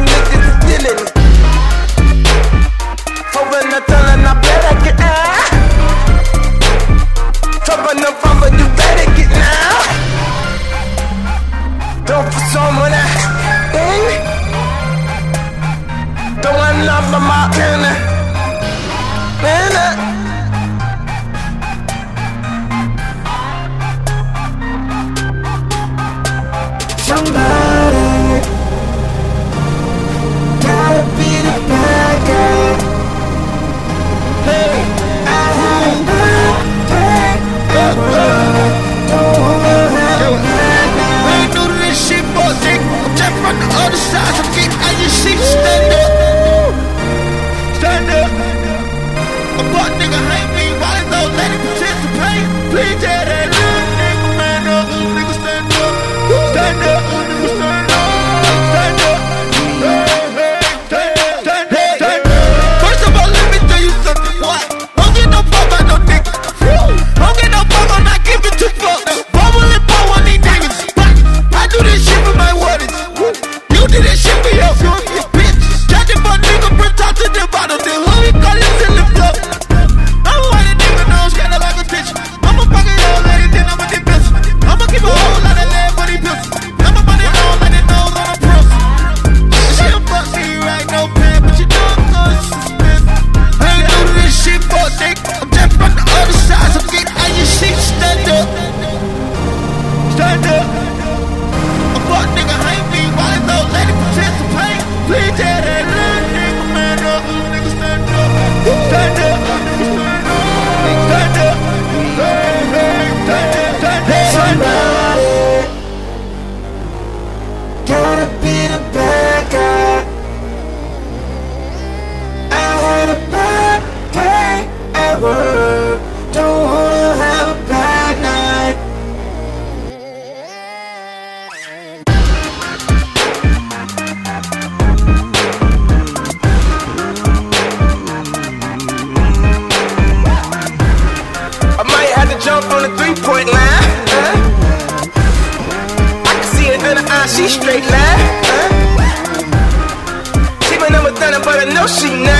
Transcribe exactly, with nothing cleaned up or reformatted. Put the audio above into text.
niggas is dealing it. Hoping I tell her I better get out. Trouble no fun, but you better get now. Don't for someone that thing. Don't want love for my inner. Man, somebody gotta be the bad guy. Hey, I had a bad day at work. Don't wanna have a bad night. I ain't new to this shit, boy, dick. I'm just from the other side, so get out your seat. Stand up, stand up. A buck nigga hate me, why don't let it participate? Please tell that little nigga, man, up, nigga, stand up. Stand up, nigga, stand up. Stand up. Hey, hey, stand up, stand up. First of all, let me tell you something, what? Don't get no fuck by no nigga. Don't get no fuck, I'm not giving two fucks. Bubble and blow on these niggas. I do this shit for my waters. You do this shit for your, your bitch. Judging for nigga, bring top to the bottom. The hood, call it till the floor. I'm a white nigga, nose kinda like a bitch. I'ma fuck it all lady, then I'ma get pissed. I'ma keep a whole lot of lead for these pills. I'ma money on like it knows on a pros. She don't fuck me right, no pen, but you know I'm gonna suspend. I ain't new to this shit, boy, dick. I'm just from the other side, so get out your seat. Stand up, stand up. A fuck nigga hate me, why don't let it participate? Please tell that little nigga, man up, nigga stand up, stand up, stand up, stand up, hey, hey, stand up, stand up. Somebody gotta be the bad guy. I had a bad day at work. Don't wanna have a bad night. I might have to jump on the three-point line. Huh? I can see it in her eye, she straight line. Huh? She been never done it, but I know she not.